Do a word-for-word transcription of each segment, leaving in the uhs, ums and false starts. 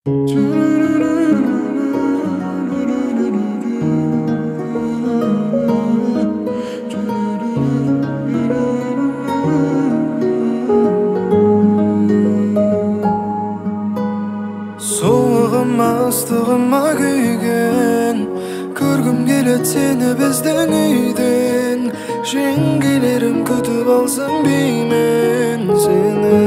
Soğuğuma ыстығыма kүйген, көргім келет сені біздің үйден. Жеңгелерім күтіп алсын беймен сені.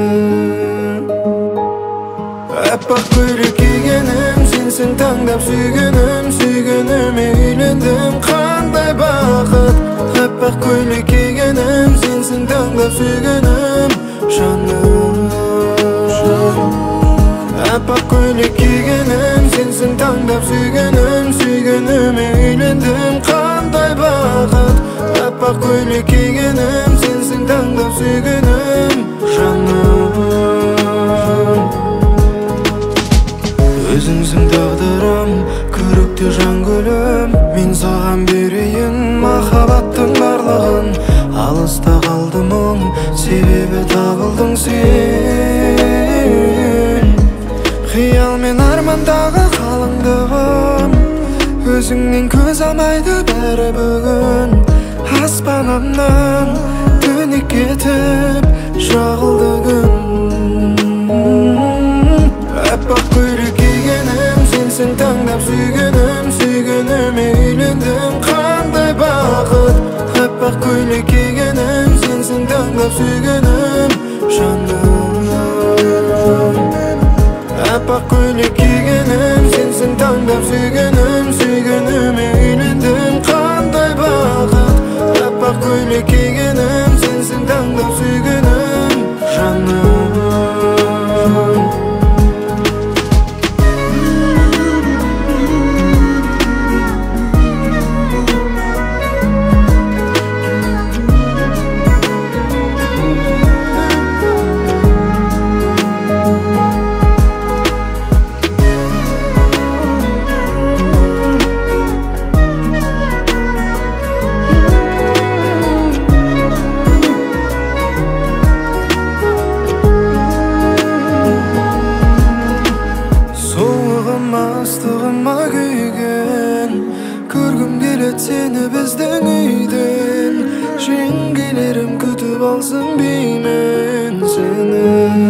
Аппақ көйлек кигенім, сенсің таңдап сүйгенім. Сүйгеніме үйлендім, қандай бақыт. Аппақ көйлек кигенім, сенсің таңдап сүйгенім, жаным. Аппақ көйлек кигенім, сенсің таңдап сүйгенім. Сүйгеніме үйлендім, қандай бақыт. Аппақ көйлек кигенім, сенсің таңдап сүйгенім, жаным. Өзіңсің тағдырым, көрікті жан гүлім. Мен саған берейін махаббаттың барлығын. Алыста қалды мұң, себебі табылдың сен. Қиял мен армандағы қалыңдығым, өзіңнен көз алмайды бәрі бүгін. Аспанымнан түнек кетіп жағылды күн. Аппақ көйлек кигенім, сенсің таңдап сүйгенім. Сүйгеніме үйлендім, қандай бақыт. Аппақ көйлек кигенім, сенсің таңдап сүйгенім, жаным. Аппақ көйлек кигенім, сенсің таңдап сүйгенім. Сүйгеніме үйлендім, қандай бақыт. Аппақ көйлек кигенім, сенсің таңдап сүйгенім, жаным. Ыстығыма күйген, көргім келет сені біздің үйден. Жеңгелерім күтіп алсын беймен сені.